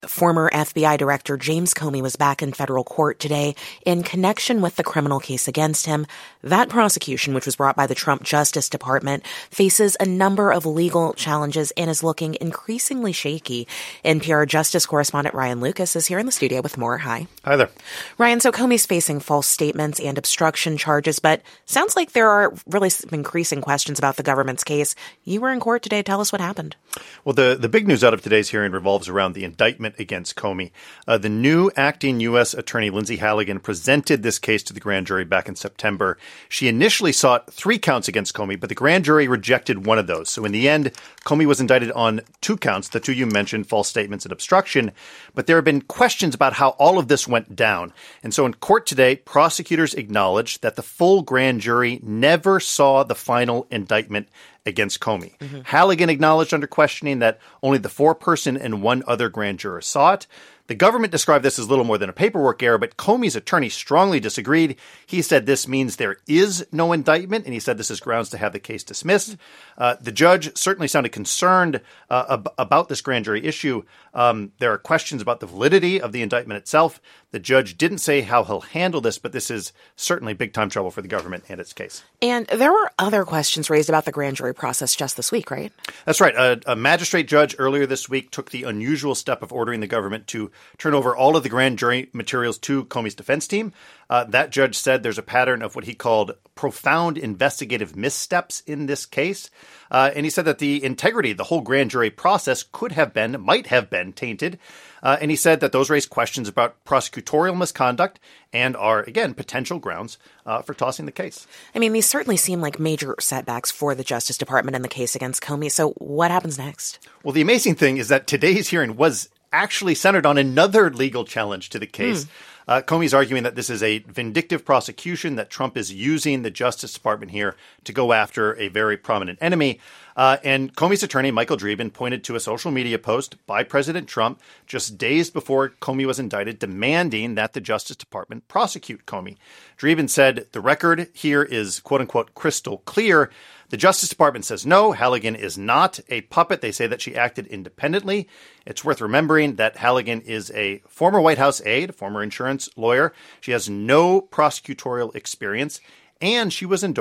Former FBI Director James Comey was back in federal court today in connection with the criminal case against him. That prosecution, which was brought by the Trump Justice Department, faces a number of legal challenges and is looking increasingly shaky. NPR Justice correspondent Ryan Lucas is here in the studio with more. Hi. Hi there. Ryan, so Comey's facing false statements and obstruction charges, but sounds like there are really some increasing questions about the government's case. You were in court today. Tell us what happened. Well, the big news out of today's hearing revolves around the indictment against Comey. The new acting U.S. Attorney Lindsay Halligan presented this case to the grand jury back in September. She initially sought 3 counts against Comey, but the grand jury rejected one of those. So in the end, Comey was indicted on 2 counts, the 2 you mentioned, false statements and obstruction. But there have been questions about how all of this went down. And so in court today, prosecutors acknowledged that the full grand jury never saw the final indictment against Comey. Mm-hmm. Halligan acknowledged under questioning that only the 4-person and 1 other grand juror saw it. The government described this as little more than a paperwork error, but Comey's attorney strongly disagreed. He said this means there is no indictment, and he said this is grounds to have the case dismissed. The judge certainly sounded concerned about this grand jury issue. There are questions about the validity of the indictment itself. The judge didn't say how he'll handle this, but this is certainly big-time trouble for the government and its case. And there were other questions raised about the grand jury process just this week, right? That's right. A magistrate judge earlier this week took the unusual step of ordering the government to turn over all of the grand jury materials to Comey's defense team. That judge said there's a pattern of what he called profound investigative missteps in this case. And he said that the integrity of the whole grand jury process might have been tainted. And he said that those raise questions about prosecutorial misconduct and are, again, potential grounds for tossing the case. I mean, these certainly seem like major setbacks for the Justice Department in the case against Comey. So what happens next? Well, the amazing thing is that today's hearing was actually centered on another legal challenge to the case. Comey's arguing that this is a vindictive prosecution, that Trump is using the Justice Department here to go after a very prominent enemy. And Comey's attorney, Michael Dreeben, pointed to a social media post by President Trump just days before Comey was indicted, demanding that the Justice Department prosecute Comey. Dreeben said the record here is, quote unquote, crystal clear. The Justice Department says no, Halligan is not a puppet. They say that she acted independently. It's worth remembering that Halligan is a former White House aide, former insurance lawyer. She has no prosecutorial experience, and she was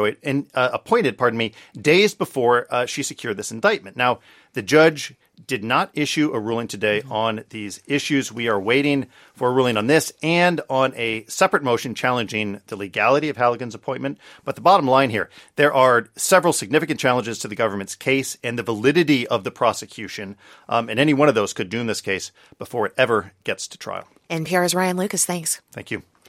appointed days before she secured this indictment. Now, the judge did not issue a ruling today on these issues. We are waiting for a ruling on this and on a separate motion challenging the legality of Halligan's appointment. But the bottom line here, there are several significant challenges to the government's case and the validity of the prosecution. And any one of those could doom this case before it ever gets to trial. NPR's Ryan Lucas, thanks. Thank you.